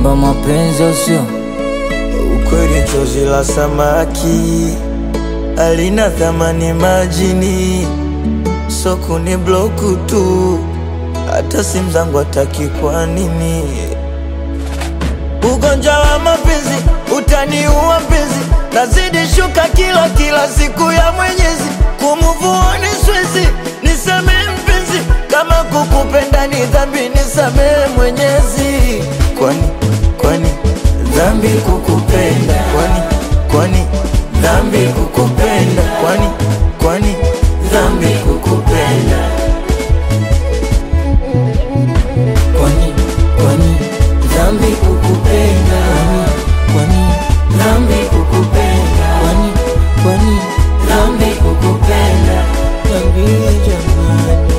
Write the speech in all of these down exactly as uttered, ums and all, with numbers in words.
kuimba mapenzi usio ukweli. Chozi la samaki alina thamani majini, soko ni bloku tu, hata simu zangu hataki. Kwa nini? Ugonjwa wa mapenzi utaniua mpenzi, nazidi shuka kila kila siku ya Mwenyezi. Kumuvuoni siwezi, nisamehe mpenzi, kama kukupenda ni dhambi, nisamehe Mwenyezi. Kwani kwani dhambi kukupenda? Kwani kwani dhambi kukupenda? Kwani kwani dhambi kukupenda? Kwani kwani dhambi kukupenda? Kwani dhambi kukupenda? Kwani kwani dhambi kukupenda? Niambie jamani.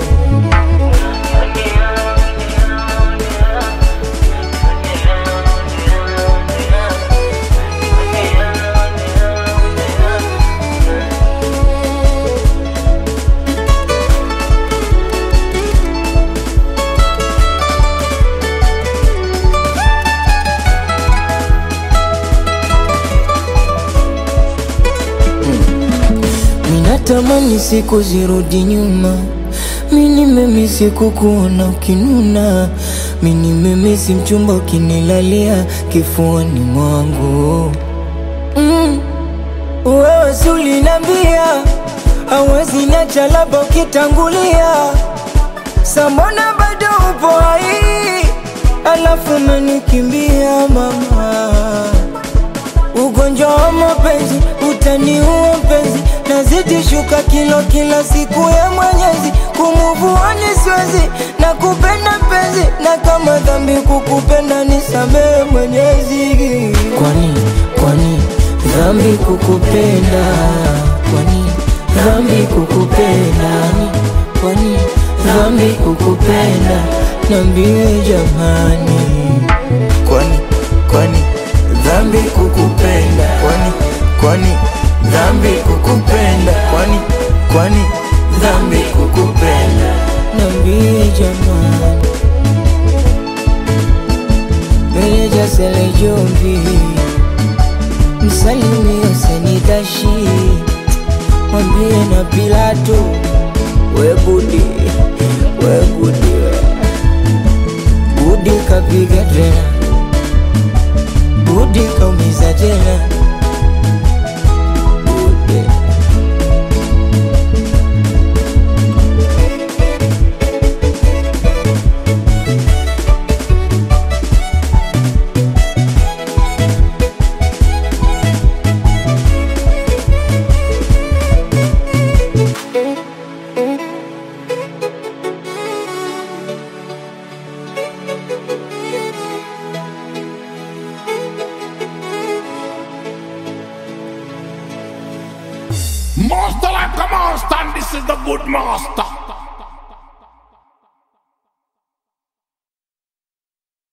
Natamani siku zirudi nyuma, mini memisi kukuona ukinuna, mini memisi mchumba ukinilalia kifuani mwangu. mm. Wewe si ulinambia hawezi niacha labda ukitangulia, sambona bado upo hai, alafu umenikimbia mama. Ugonjwa wa mapenzi utaniua mpenzi, nazidi shuka kilo kila siku ya Mwenyezi. Kumuvuoni siwezi, na kupenda mpenzi, na kama dhambi kukupenda nisamehe Mwenyezi. Kwani kwani dhambi kukupenda? Kwani dhambi kukupenda? Kwani dhambi kukupenda? Niambie jamani. Kwani kwani dhambi kukupenda? Kwani kwani dhambi kukupenda? Kwani kwani dhambi kukupenda? Niambie jamani. Meneja Sele Jombi, msalimie Usenidashi, mwambie na Pilato, we Budi, we Budi, Budi kapiga tena, Budi kaumiza tena. Master like a master, and this is the good master.